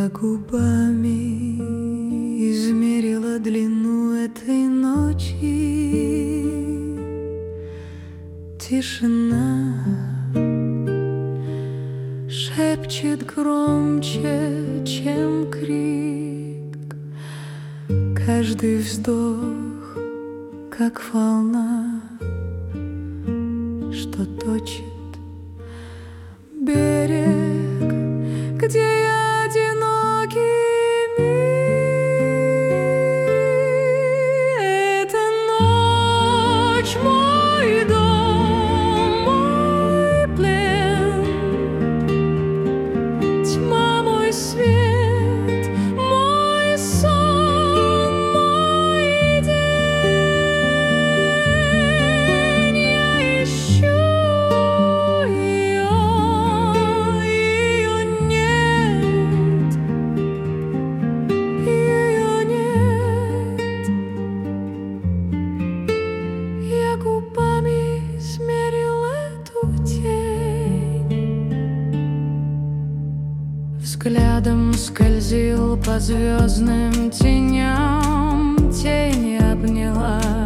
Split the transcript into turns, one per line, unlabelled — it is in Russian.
Я губами измерила длину этой ночи. Тишина шепчет громче, чем крик. Каждый вздох, как волна, что точит берег, где я одинокий мир. Эта ночь мой дом, мой плен, тьма мой свет, мой сон, мой день. Я ищу губами измерил эту тень. Взглядом скользил по звездным теням, тень обняла.